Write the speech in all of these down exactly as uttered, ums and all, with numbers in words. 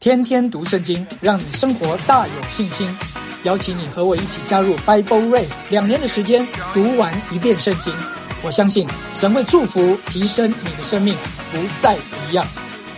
天天读圣经，让你生活大有信心。邀请你和我一起加入 Bible Race， 两年的时间读完一遍圣经。我相信神会祝福提升你的生命，不再一样。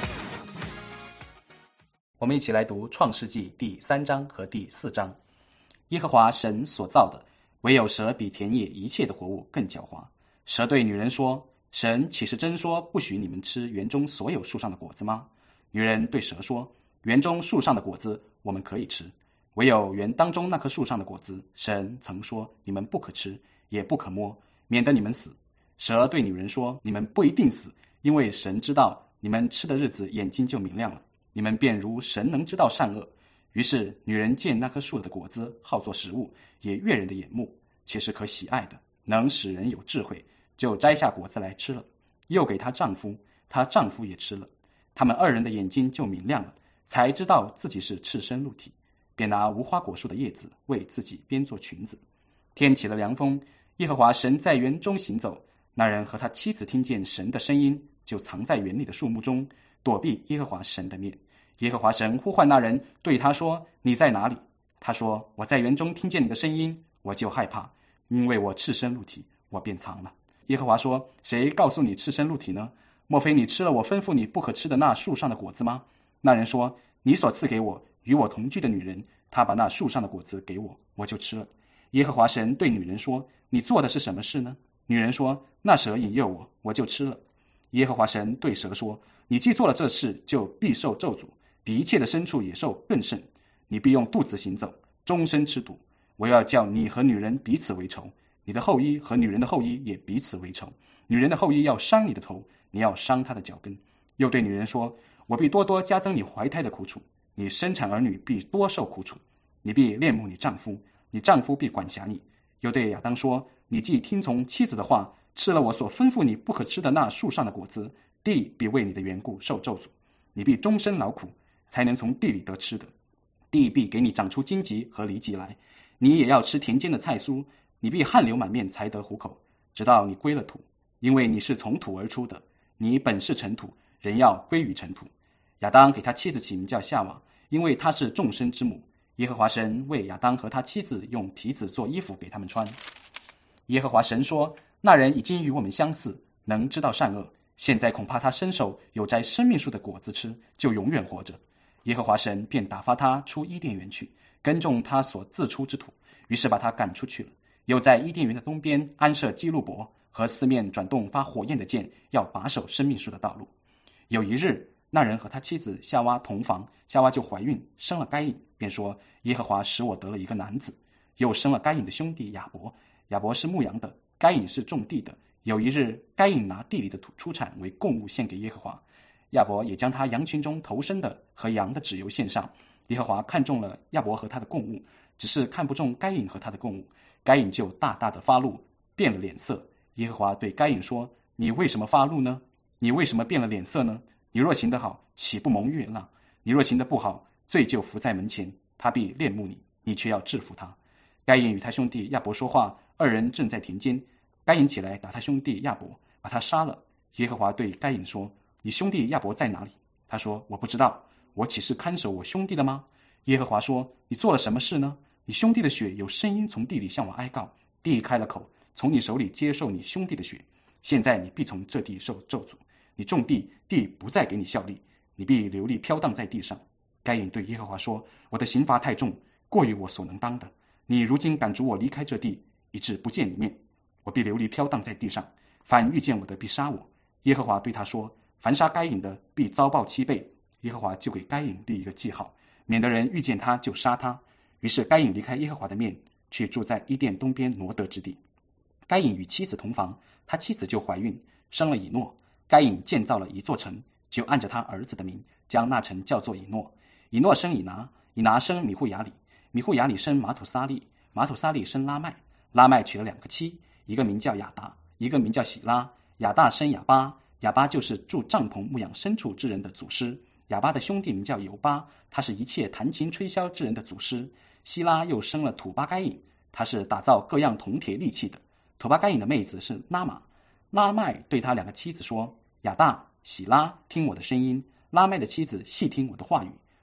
我们一起来读创世纪第三章和第四章。耶和华神所造的，唯有蛇比田野一切的活物更狡猾。蛇对女人说，神岂是真说不许你们吃园中所有树上的果子吗？女人对蛇说，园中树上的果子我们可以吃，唯有园当中那棵树上的果子，神曾说你们不可吃，也不可摸，免得你们死。蛇对女人说，你们不一定死，因为神知道你们吃的日子眼睛就明亮了，你们便如神能知道善恶。于是女人见那棵树的果子好作食物，也悦人的眼目，且是可喜爱的，能使人有智慧，就摘下果子来吃了，又给她丈夫，她丈夫也吃了。他们二人的眼睛就明亮了，才知道自己是赤身露体，便拿无花果树的叶子为自己编做裙子。天起了凉风，耶和华神在园中行走，那人和他妻子听见神的声音，就藏在园里的树木中，躲避耶和华神的面。耶和华神呼唤那人，对他说，你在哪里？他说，我在园中听见你的声音，我就害怕，因为我赤身露体，我便藏了。耶和华说，谁告诉你赤身露体呢？莫非你吃了我吩咐你不可吃的那树上的果子吗？那人说，你所赐给我与我同居的女人，她把那树上的果子给我，我就吃了。耶和华神对女人说，你做的是什么事呢？女人说，那蛇引诱我，我就吃了。耶和华神对蛇说，你既做了这事，就必受咒诅，比一切的牲畜野兽更甚。你必用肚子行走，终身吃土。我要叫你和女人彼此为仇，你的后裔和女人的后裔也彼此为仇。女人的后裔要伤你的头，你要伤她的脚跟。又对女人说，我必多多加增你怀胎的苦楚，你生产儿女必多受苦楚，你必恋慕你丈夫，你丈夫必管辖你。又对亚当说，你既听从妻子的话，吃了我所吩咐你不可吃的那树上的果子，地必为你的缘故受咒诅，你必终身劳苦，才能从地里得吃的。地必给你长出荆棘和离棘来，你也要吃田间的菜蔬，你必汗流满面才得糊口，直到你归了土，因为你是从土而出的，你本是尘土，人要归于尘土。亚当给他妻子起名叫夏娃，因为她是众生之母。耶和华神为亚当和他妻子用皮子做衣服给他们穿。耶和华神说，那人已经与我们相似，能知道善恶，现在恐怕他伸手有摘生命树的果子吃，就永远活着。耶和华神便打发他出伊甸园去，耕种他所自出之土，于是把他赶出去了。又在伊甸园的东边安设基路伯和四面转动发火焰的箭，要把守生命树的道路。有一日，那人和他妻子夏娃同房，夏娃就怀孕，生了该隐，便说，耶和华使我得了一个男子。又生了该隐的兄弟亚伯，亚伯是牧羊的，该隐是种地的。有一日，该隐拿地里的土出产为供物献给耶和华，亚伯也将他羊群中头生的和羊的脂油献上。耶和华看中了亚伯和他的供物，只是看不中该隐和他的供物，该隐就大大的发怒，变了脸色。耶和华对该隐说，你为什么发怒呢？你为什么变了脸色呢？你若行得好，岂不蒙悦纳？你若行得不好，罪就伏在门前，他必恋慕你，你却要制服他。该隐与他兄弟亚伯说话，二人正在田间。该隐起来打他兄弟亚伯，把他杀了。耶和华对该隐说，你兄弟亚伯在哪里？他说，我不知道，我岂是看守我兄弟的吗？耶和华说，你做了什么事呢？你兄弟的血有声音从地里向我哀告，地开了口，从你手里接受你兄弟的血，现在你必从这地受咒诅，你种地，地不再给你效力，你必流离飘荡在地上。该隐对耶和华说，我的刑罚太重，过于我所能当的，你如今赶逐我离开这地，以致不见你面，我必流离飘荡在地上，凡遇见我的必杀我。耶和华对他说，凡杀该隐的必遭报七倍。耶和华就给该隐立一个记号，免得人遇见他就杀他。于是该隐离开耶和华的面，去住在伊甸东边挪得之地。该隐与妻子同房，他妻子就怀孕，生了以诺。该隐建造了一座城，就按着他儿子的名，将那城叫做以诺。以诺生以拿，以拿生米户雅里，米户雅里生马土撒利，马土撒利生拉麦，拉麦娶了两个妻，一个名叫亚达，一个名叫喜拉。亚大生亚巴，亚巴就是住帐篷牧养牲畜之人的祖师。亚巴的兄弟名叫犹巴，他是一切弹琴吹箫之人的祖师。希拉又生了土巴该隐，他是打造各样铜铁利器的。土巴该隐的妹子是拉玛。拉麦对他两个妻子说，亚大、喜拉，听我的声音。拉麦的妻子细听我的话语。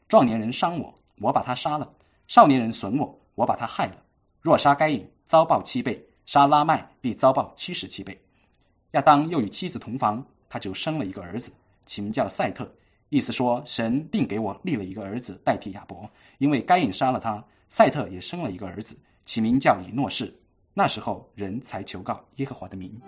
壮年人伤我，我把他杀了；少年人损我，我把他害了。若杀该隐，遭报七倍；杀拉麦，必遭报七十七倍。亚当又与妻子同房，他就生了一个儿子，起名叫赛特，意思说神并给我立了一个儿子代替亚伯，因为该隐杀了他。赛特也生了一个儿子，起名叫以诺士。那时候人才求告耶和华的名。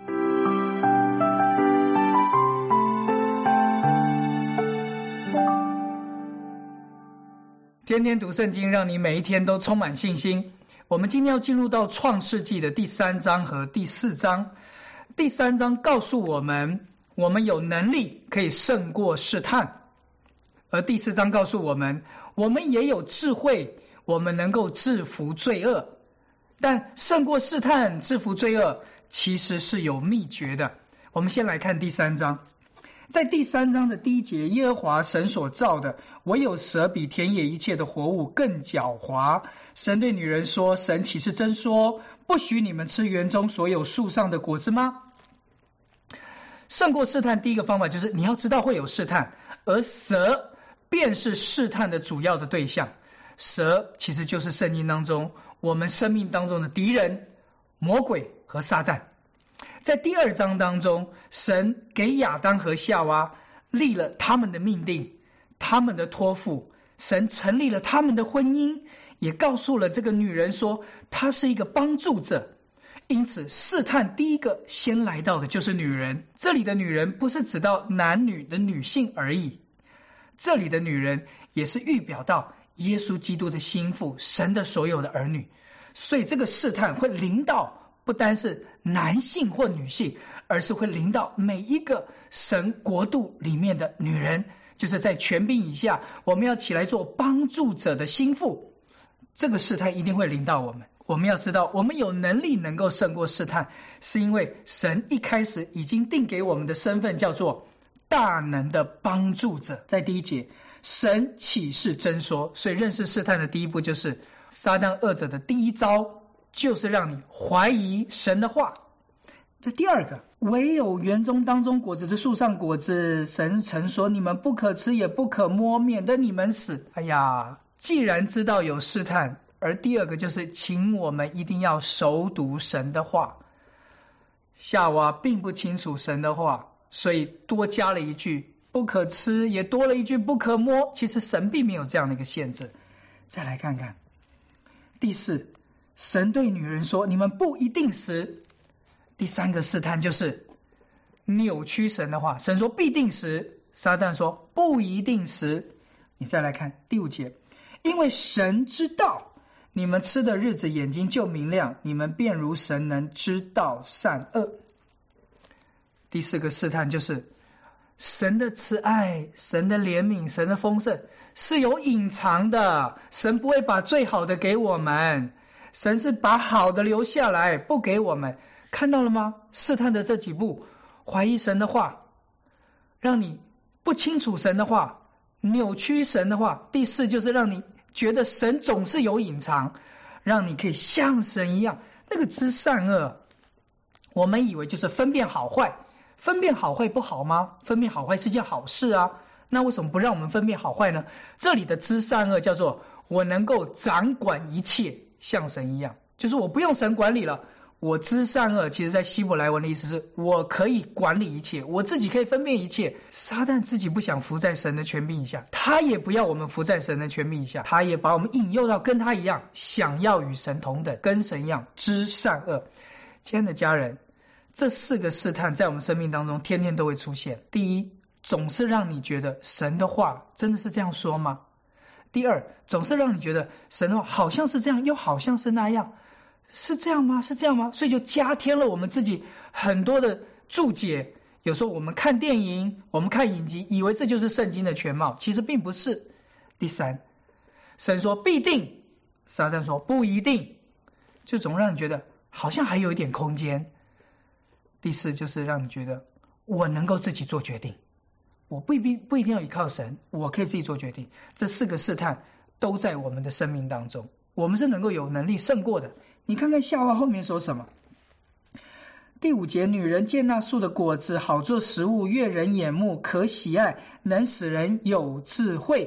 天天读圣经，让你每一天都充满信心。我们今天要进入到创世纪的第三章和第四章。第三章告诉我们，我们有能力可以胜过试探，而第四章告诉我们，我们也有智慧，我们能够制服罪恶。但胜过试探、制服罪恶，其实是有秘诀的。我们先来看第三章。在第三章的第一节，耶和华神所造的，唯有蛇比田野一切的活物更狡猾。神对女人说，神岂是真说，不许你们吃园中所有树上的果子吗？胜过试探第一个方法就是你要知道会有试探，而蛇便是试探的主要的对象。蛇其实就是圣经当中我们生命当中的敌人，魔鬼和撒旦。在第二章当中，神给亚当和夏娃立了他们的命定，他们的托付，神成立了他们的婚姻，也告诉了这个女人说她是一个帮助者。因此试探第一个先来到的就是女人。这里的女人不是指到男女的女性而已，这里的女人也是预表到耶稣基督的心腹，神的所有的儿女。所以这个试探会临到不单是男性或女性，而是会临到每一个神国度里面的女人，就是在权柄以下，我们要起来做帮助者的心腹。这个试探一定会临到我们。我们要知道，我们有能力能够胜过试探，是因为神一开始已经定给我们的身份叫做大能的帮助者。在第一节，神岂是真说，所以认识试探的第一步就是撒旦恶者的第一招，就是让你怀疑神的话。这第二个，唯有园中当中果子的树上果子，神曾说你们不可吃也不可摸，免得你们死。哎呀，既然知道有试探，而第二个就是请我们一定要熟读神的话。夏娃并不清楚神的话，所以多加了一句不可吃，也多了一句不可摸。其实神并没有这样的一个限制。再来看看第四，神对女人说你们不一定死。第三个试探就是扭曲神的话，神说必定死，撒旦说不一定死。你再来看第五节，因为神知道你们吃的日子眼睛就明亮，你们便如神能知道善恶。第四个试探就是神的慈爱，神的怜悯，神的丰盛是有隐藏的，神不会把最好的给我们，神是把好的留下来不给我们。看到了吗？试探的这几步，怀疑神的话，让你不清楚神的话，扭曲神的话。第四就是让你觉得神总是有隐藏，让你可以像神一样那个知善恶。我们以为就是分辨好坏，分辨好坏不好吗？分辨好坏是件好事啊，那为什么不让我们分辨好坏呢？这里的知善恶叫做我能够掌管一切，像神一样，就是我不用神管理了，我知善恶。其实在希伯来文的意思是我可以管理一切，我自己可以分辨一切。撒旦自己不想服在神的权柄以下，他也不要我们服在神的权柄以下，他也把我们引诱到跟他一样，想要与神同等，跟神一样知善恶。亲爱的家人，这四个试探在我们生命当中天天都会出现。第一，总是让你觉得神的话真的是这样说吗？第二，总是让你觉得神的话好像是这样，又好像是那样，是这样吗？是这样吗？所以就加添了我们自己很多的注解。有时候我们看电影，我们看影集，以为这就是圣经的全貌，其实并不是。第三，神说必定，撒旦说不一定，就总让你觉得好像还有一点空间。第四，就是让你觉得我能够自己做决定，我不一定不一定要依靠神，我可以自己做决定。这四个试探都在我们的生命当中，我们是能够有能力胜过的。你看看夏娃后面说什么？第五节，女人见那树的果子好做食物，悦人眼目，可喜爱，能使人有智慧。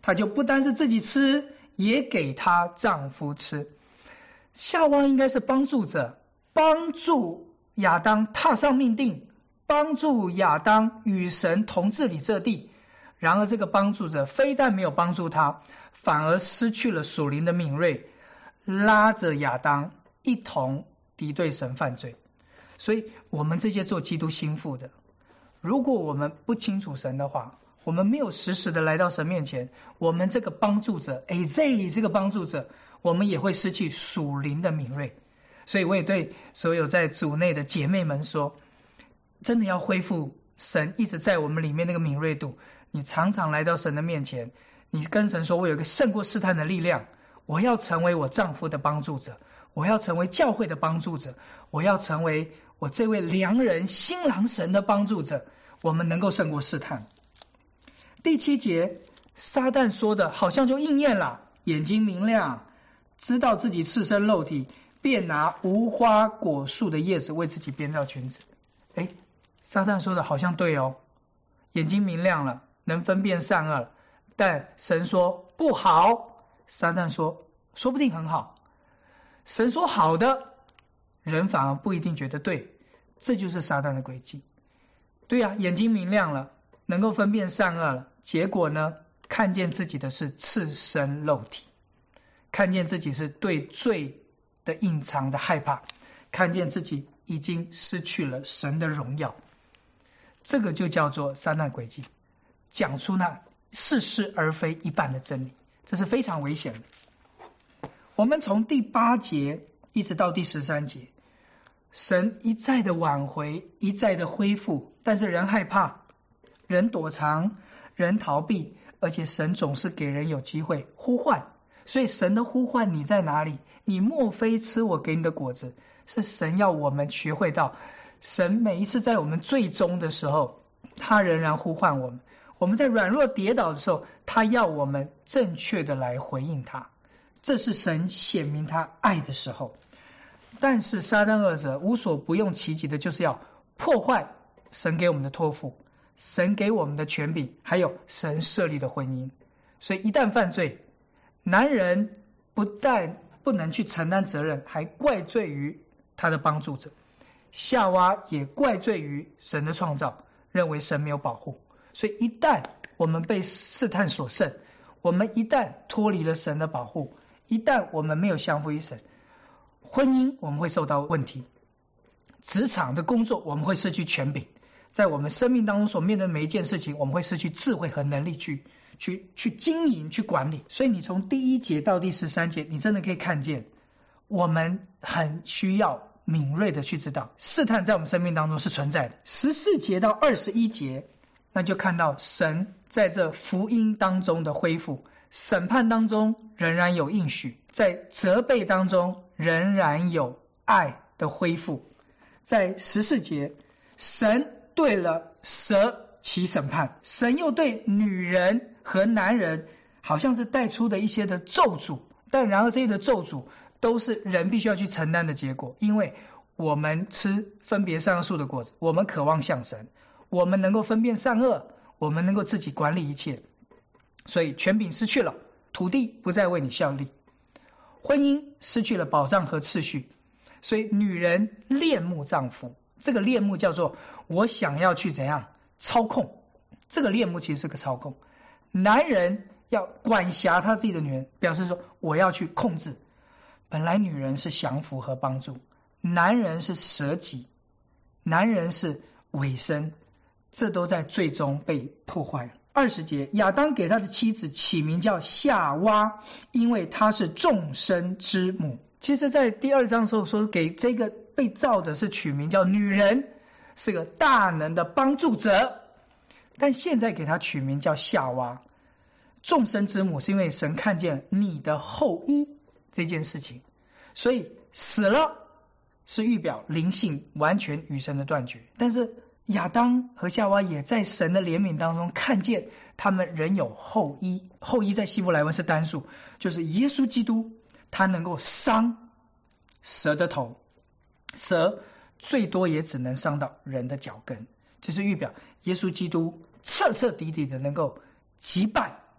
她就不单是自己吃，也给她丈夫吃。夏娃应该是帮助者，帮助亚当踏上命定，帮助亚当与神同治理这地。然而这个帮助者非但没有帮助他，反而失去了属灵的敏锐，拉着亚当一同敌对神犯罪。所以我们这些做基督心腹的，如果我们不清楚神的话，我们没有实时的来到神面前，我们这个帮助者 A Z 这个帮助者，我们也会失去属灵的敏锐。所以我也对所有在主内的姐妹们说，真的要恢复神一直在我们里面那个敏锐度。你常常来到神的面前，你跟神说，我有一个胜过试探的力量，我要成为我丈夫的帮助者，我要成为教会的帮助者，我要成为我这位良人新郎神的帮助者，我们能够胜过试探。第七节，撒旦说的好像就应验了，眼睛明亮，知道自己赤身露体，便拿无花果树的叶子为自己编造裙子。诶，撒旦说的好像对哦，眼睛明亮了，能分辨善恶了，但神说不好，撒旦说说不定很好。神说好的，人反而不一定觉得对，这就是撒旦的诡计。对啊，眼睛明亮了，能够分辨善恶了，结果呢，看见自己的是赤身露体，看见自己是对罪的隐藏的害怕，看见自己已经失去了神的荣耀。这个就叫做撒旦诡计，讲出那似是而非一半的真理，这是非常危险的。我们从第八节一直到第十三节，神一再的挽回，一再的恢复，但是人害怕，人躲藏，人逃避，而且神总是给人有机会呼唤。所以神的呼唤，你在哪里？你莫非吃我给你的果子？是神要我们学会到，神每一次在我们最终的时候，他仍然呼唤我们。我们在软弱跌倒的时候，他要我们正确的来回应他，这是神显明他爱的时候。但是撒旦恶者无所不用其极的，就是要破坏神给我们的托付，神给我们的权柄，还有神设立的婚姻。所以一旦犯罪，男人不但不能去承担责任，还怪罪于他的帮助者。夏娃也怪罪于神的创造，认为神没有保护。所以一旦我们被试探所胜，我们一旦脱离了神的保护，一旦我们没有降服于神，婚姻我们会受到问题，职场的工作我们会失去权柄，在我们生命当中所面对的每一件事情，我们会失去智慧和能力去去去经营去管理。所以你从第一节到第十三节，你真的可以看见我们很需要敏锐的去知道试探在我们生命当中是存在的。十四节到二十一节，那就看到神在这福音当中的恢复，审判当中仍然有应许，在责备当中仍然有爱的恢复。在十四节，神对了蛇起审判，神又对女人和男人好像是带出的一些的咒诅，但然而这些的咒诅都是人必须要去承担的结果。因为我们吃分别善恶树的果子，我们渴望像神，我们能够分辨善恶，我们能够自己管理一切，所以权柄失去了，土地不再为你效力，婚姻失去了保障和次序。所以女人恋慕丈夫，这个恋慕叫做我想要去怎样操控，这个恋慕其实是个操控。男人要管辖他自己的女人，表示说我要去控制。本来女人是降服和帮助，男人是舍己，男人是委身，这都在最终被破坏了。二十节，亚当给他的妻子起名叫夏娃，因为她是众生之母。其实在第二章的时候说，给这个被造的是取名叫女人，是个大能的帮助者，但现在给他取名叫夏娃，众生之母，是因为神看见你的后裔这件事情，所以死了是预表灵性完全与神的断绝。但是亚当和夏娃也在神的怜悯当中看见他们仍有后裔，后裔在希伯来文是单数，就是耶稣基督，他能够伤蛇的头，蛇最多也只能伤到人的脚跟，就是预表耶稣基督彻彻底底的能够击败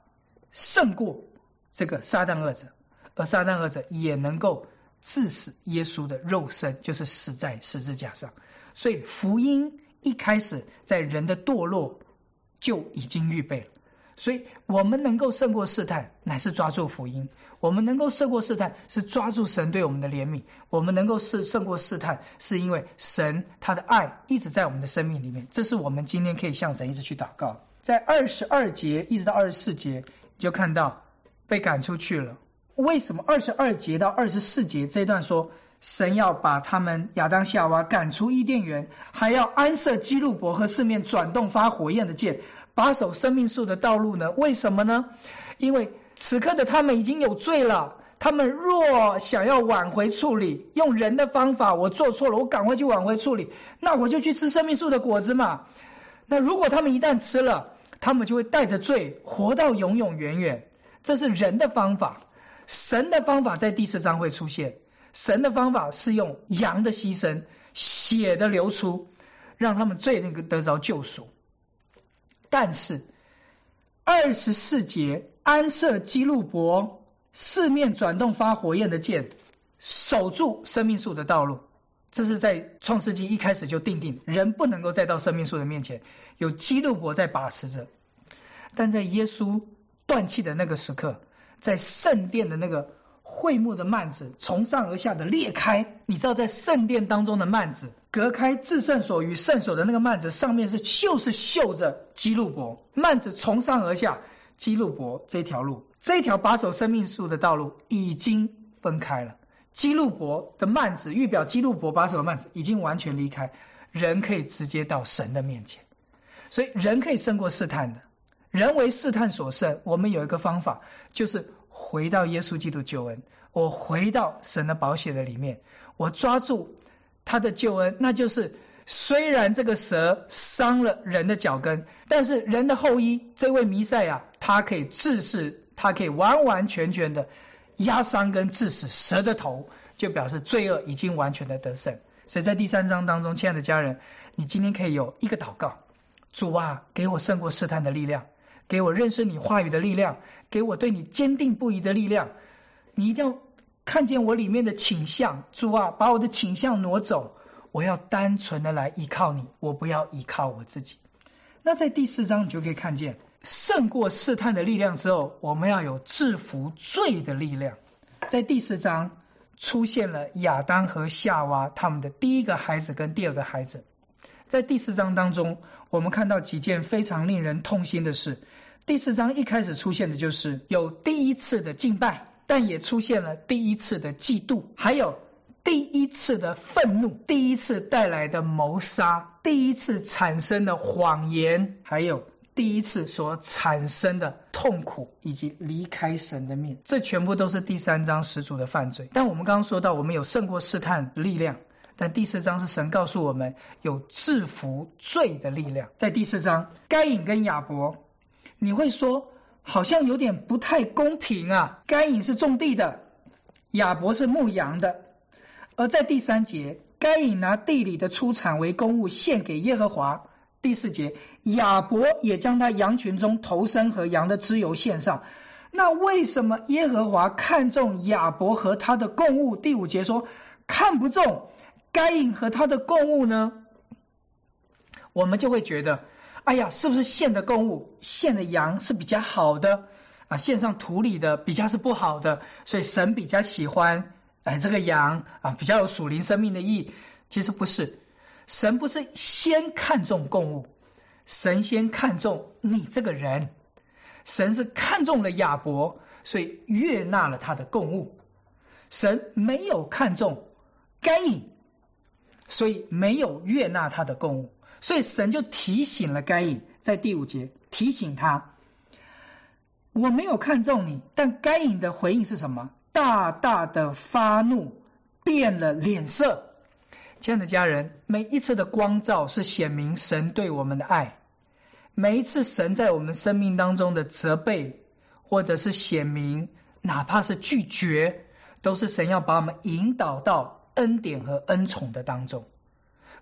胜过这个撒旦恶者，而撒旦恶者也能够致死耶稣的肉身，就是死在十字架上。所以福音一开始在人的堕落就已经预备了，所以我们能够胜过试探乃是抓住福音，我们能够胜过试探是抓住神对我们的怜悯，我们能够胜过试探是因为神他的爱一直在我们的生命里面，这是我们今天可以向神一直去祷告。在二十二节一直到二十四节你就看到被赶出去了。为什么二十二节到二十四节这段说神要把他们亚当夏娃赶出伊甸园，还要安设基路伯和四面转动发火焰的剑，把守生命树的道路呢？为什么呢？因为此刻的他们已经有罪了，他们若想要挽回处理，用人的方法，我做错了我赶快去挽回处理，那我就去吃生命树的果子嘛。那如果他们一旦吃了，他们就会带着罪活到永永远远，这是人的方法。神的方法在第四章会出现，神的方法是用羊的牺牲，血的流出，让他们罪那个得着救赎。但是二十四节安设基路伯，四面转动发火焰的剑，守住生命树的道路，这是在创世纪一开始就定定，人不能够再到生命树的面前，有基路伯在把持着。但在耶稣断气的那个时刻，在圣殿的那个会幕的幔子从上而下的裂开，你知道在圣殿当中的幔子隔开至圣所与圣所的那个幔子上面是就是绣着基路伯，幔子从上而下，基路伯这条路，这条把守生命树的道路已经分开了，基路伯的幔子预表基路伯把守的幔子已经完全离开，人可以直接到神的面前，所以人可以胜过试探的。人为试探所胜，我们有一个方法，就是回到耶稣基督救恩，我回到神的宝血的里面，我抓住他的救恩，那就是虽然这个蛇伤了人的脚跟，但是人的后裔这位弥赛亚，他可以治死，他可以完完全全的压伤跟治死蛇的头，就表示罪恶已经完全的得胜。所以在第三章当中，亲爱的家人，你今天可以有一个祷告，主啊，给我胜过试探的力量，给我认识你话语的力量，给我对你坚定不移的力量，你一定要看见我里面的倾向，主啊，把我的倾向挪走，我要单纯的来依靠你，我不要依靠我自己。那在第四章你就可以看见胜过试探的力量之后，我们要有制服罪的力量。在第四章出现了亚当和夏娃他们的第一个孩子跟第二个孩子。在第四章当中，我们看到几件非常令人痛心的事。第四章一开始出现的就是有第一次的敬拜，但也出现了第一次的嫉妒，还有第一次的愤怒，第一次带来的谋杀，第一次产生的谎言，还有第一次所产生的痛苦以及离开神的面，这全部都是第三章始祖的犯罪。但我们刚刚说到我们有胜过试探的力量，但第四章是神告诉我们有制服罪的力量。在第四章该隐跟亚伯，你会说好像有点不太公平啊，该隐是种地的，亚伯是牧羊的。而在第三节，该隐拿地里的出产为公物献给耶和华。第四节，亚伯也将他羊群中头生和羊的脂油献上。那为什么耶和华看重亚伯和他的供物？第五节说看不中该隐和他的供物呢？我们就会觉得，哎呀，是不是献的供物，献的羊是比较好的啊？献上土里的比较是不好的，所以神比较喜欢哎这个羊啊，比较有属灵生命的意义。其实不是，神不是先看重供物，神先看重你这个人。神是看中了亚伯，所以悦纳了他的供物。神没有看中该隐，所以没有悦纳他的供物，所以神就提醒了该隐，在第五节提醒他，我没有看中你。但该隐的回应是什么？大大的发怒，变了脸色。亲爱的家人，每一次的光照是显明神对我们的爱，每一次神在我们生命当中的责备或者是显明，哪怕是拒绝，都是神要把我们引导到恩典和恩宠的当中。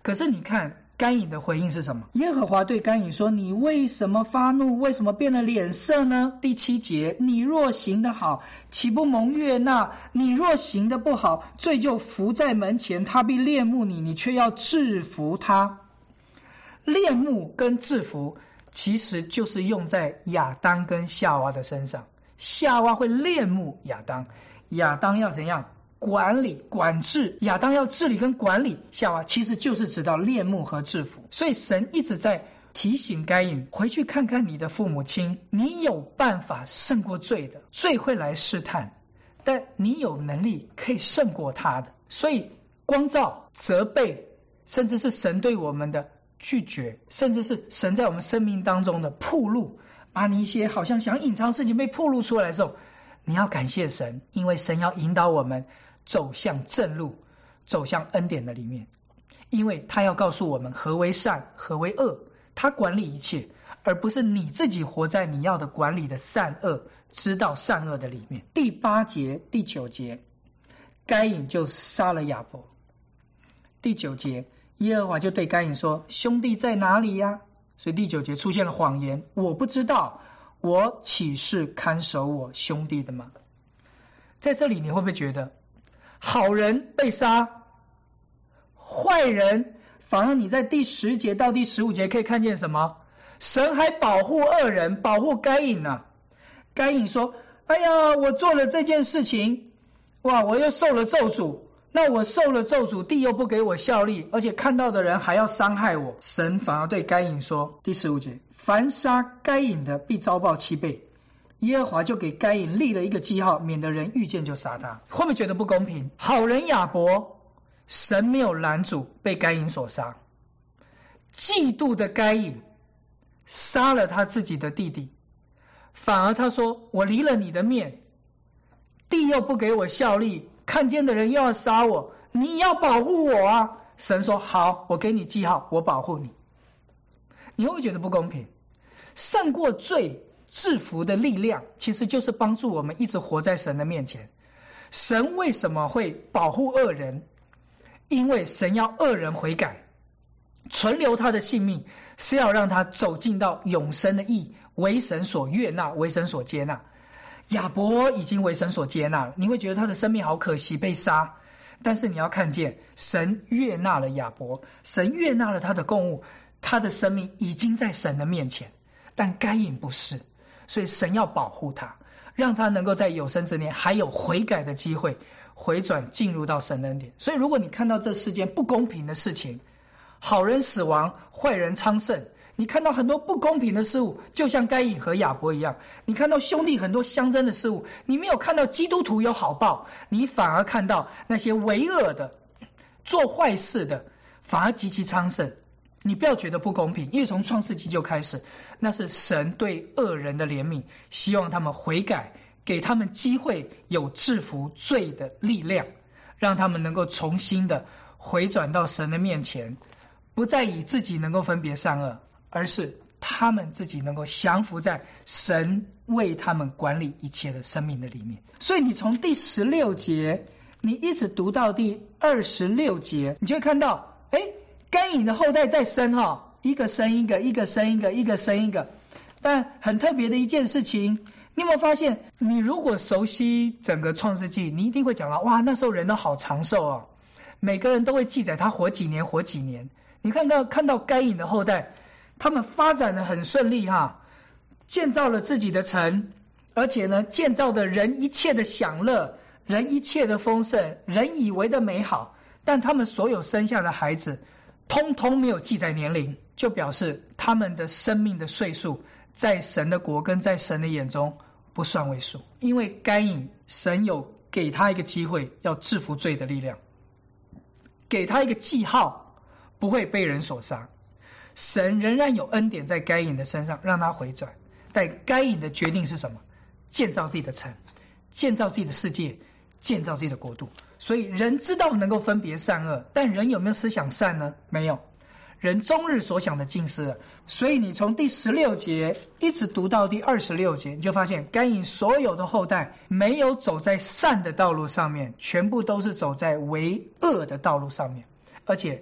可是你看该隐的回应是什么？耶和华对该隐说，你为什么发怒？为什么变了脸色呢？第七节，你若行得好，岂不蒙悦纳？你若行得不好，罪就伏在门前，他必恋慕你，你却要制服他。恋慕跟制服其实就是用在亚当跟夏娃的身上，夏娃会恋慕亚当，亚当要怎样？管理管制，亚当要治理跟管理夏娃，其实就是指到恋慕和制服。所以神一直在提醒该隐，回去看看你的父母亲，你有办法胜过罪的，罪会来试探，但你有能力可以胜过他的。所以光照、责备，甚至是神对我们的拒绝，甚至是神在我们生命当中的暴露，把你一些好像想隐藏事情被暴露出来的时候，你要感谢神，因为神要引导我们走向正路，走向恩典的里面，因为他要告诉我们何为善，何为恶，他管理一切，而不是你自己活在你要的管理的善恶，知道善恶的里面。第八节、第九节，该隐就杀了亚伯。第九节，耶和华就对该隐说，兄弟在哪里呀？所以第九节出现了谎言，我不知道，我岂是看守我兄弟的吗？在这里你会不会觉得好人被杀，坏人反而你在第十节到第十五节可以看见什么？神还保护恶人，保护该隐啊。该隐说，哎呀，我做了这件事情，哇，我又受了咒诅，那我受了咒诅，地又不给我效力，而且看到的人还要伤害我。神反而对该隐说，第十五节，凡杀该隐的必遭报七倍。耶和华就给该隐立了一个记号，免得人遇见就杀他。会不会觉得不公平？好人亚伯，神没有拦阻，被该隐所杀。嫉妒的该隐杀了他自己的弟弟，反而他说，我离了你的面，地又不给我效力，看见的人又要杀我，你要保护我啊。神说，好，我给你记号，我保护你。你会不会觉得不公平？胜过罪制服的力量，其实就是帮助我们一直活在神的面前。神为什么会保护恶人？因为神要恶人悔改，存留他的性命，是要让他走进到永生的义，为神所悦纳，为神所接纳。亚伯已经为神所接纳了，你会觉得他的生命好可惜被杀，但是你要看见神悦纳了亚伯，神悦纳了他的供物，他的生命已经在神的面前。但该隐不是，所以神要保护他，让他能够在有生之年还有悔改的机会，回转进入到神的恩典。所以如果你看到这世间不公平的事情，好人死亡，坏人昌盛，你看到很多不公平的事物，就像该隐和亚伯一样，你看到兄弟很多相争的事物，你没有看到基督徒有好报，你反而看到那些为恶的做坏事的反而极其昌盛。你不要觉得不公平，因为从创世纪就开始，那是神对恶人的怜悯，希望他们悔改，给他们机会有制服罪的力量，让他们能够重新的回转到神的面前，不再以自己能够分别善恶，而是他们自己能够降服在神为他们管理一切的生命的里面。所以你从第十六节你一直读到第二十六节，你就会看到，哎，该隐的后代在生哈、哦，一个生一个，一个生一个，一个生一个。但很特别的一件事情，你有没有发现？你如果熟悉整个创世纪，你一定会讲到，哇，那时候人都好长寿哦，每个人都会记载他活几年，活几年。你看到看到该隐的后代，他们发展的很顺利哈，建造了自己的城，而且呢，建造的人一切的享乐，人一切的丰盛，人以为的美好，但他们所有生下的孩子，通通没有记载年龄，就表示他们的生命的岁数在神的国跟在神的眼中不算为数。因为该隐，神有给他一个机会要制服罪的力量，给他一个记号，不会被人所杀。神仍然有恩典在该隐的身上，让他回转。但该隐的决定是什么？建造自己的城，建造自己的世界，建造自己的国度。所以人知道能够分别善恶，但人有没有思想善呢？没有，人终日所想的尽是恶。所以你从第十六节一直读到第二十六节，你就发现该隐所有的后代没有走在善的道路上面，全部都是走在为恶的道路上面。而且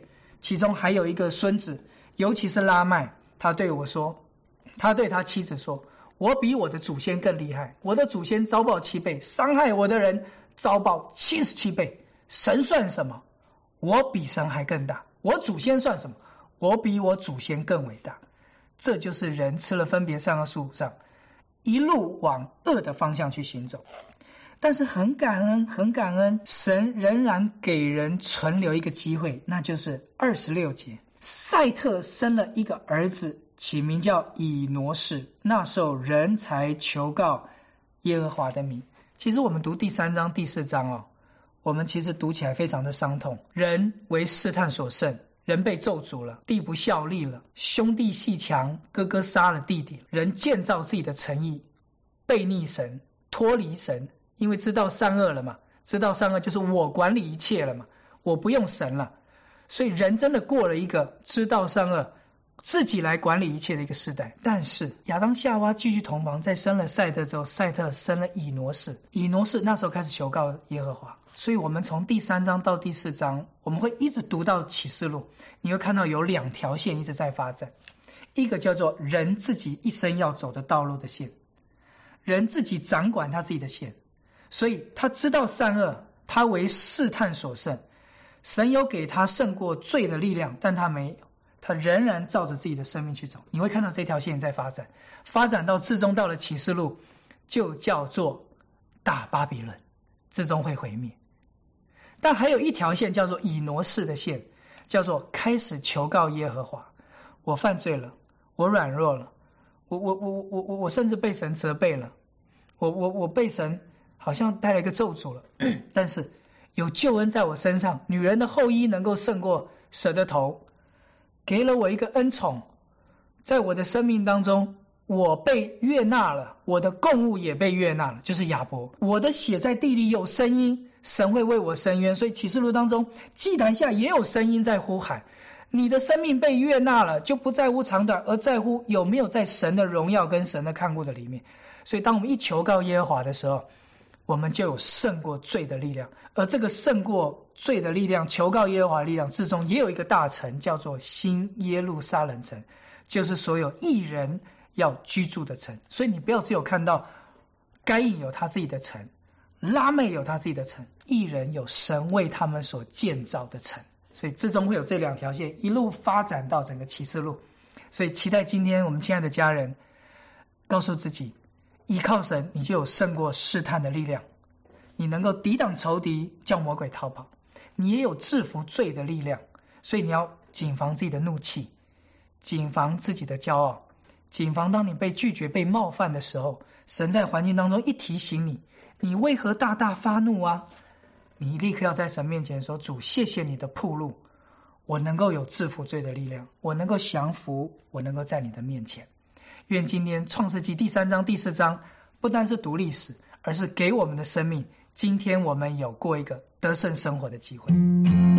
其中还有一个孙子，尤其是拉麦，他对我说，他对他妻子说，我比我的祖先更厉害，我的祖先遭报七倍，伤害我的人遭报七十七倍，神算什么？我比神还更大。我祖先算什么？我比我祖先更伟大。这就是人吃了分别善恶树上，一路往恶的方向去行走。但是很感恩，很感恩，神仍然给人存留一个机会，那就是二十六节，赛特生了一个儿子，起名叫以挪士。那时候人才求告耶和华的名。其实我们读第三章第四章哦，我们其实读起来非常的伤痛。人为试探所胜，人被咒诅了，地不效力了，兄弟阋墙，哥哥杀了弟弟，人建造自己的城邑，背逆神，脱离神，因为知道善恶了嘛，知道善恶就是我管理一切了嘛，我不用神了。所以人真的过了一个知道善恶，自己来管理一切的一个时代。但是亚当夏娃继续同房，在生了赛特之后，赛特生了以挪士，以挪士那时候开始求告耶和华。所以我们从第三章到第四章，我们会一直读到启示录，你会看到有两条线一直在发展，一个叫做人自己一生要走的道路的线，人自己掌管他自己的线，所以他知道善恶，他为试探所胜，神有给他胜过罪的力量，但他没有，他仍然照着自己的生命去走。你会看到这条线在发展，发展到至终到了启示录，就叫做大巴比伦，至终会毁灭。但还有一条线叫做以挪士的线，叫做开始求告耶和华，我犯罪了，我软弱了，我我我我我我甚至被神责备了，我我我被神好像带了一个咒诅了，但是有救恩在我身上，女人的后衣能够胜过蛇的头，给了我一个恩宠，在我的生命当中我被悦纳了，我的供物也被悦纳了，就是亚伯，我的血在地里有声音，神会为我伸冤。所以启示录当中祭坛下也有声音在呼喊，你的生命被悦纳了，就不在乎长短，而在乎有没有在神的荣耀跟神的看顾的里面。所以当我们一求告耶和华的时候，我们就有胜过罪的力量，而这个胜过罪的力量，求告耶和华的力量之中，也有一个大城，叫做新耶路撒冷城，就是所有义人要居住的城。所以你不要只有看到该隐有他自己的城，拉妹有他自己的城，义人有神为他们所建造的城。所以至终会有这两条线一路发展到整个启示录。所以期待今天我们亲爱的家人告诉自己，依靠神，你就有胜过试探的力量，你能够抵挡仇敌，叫魔鬼逃跑，你也有制服罪的力量。所以你要谨防自己的怒气，谨防自己的骄傲，谨防当你被拒绝被冒犯的时候，神在环境当中一提醒你，你为何大大发怒啊？你立刻要在神面前说，主谢谢你的铺路，我能够有制服罪的力量，我能够降服，我能够在你的面前。愿今天创世纪第三章第四章不单是读历史，而是给我们的生命，今天我们有过一个得胜生活的机会。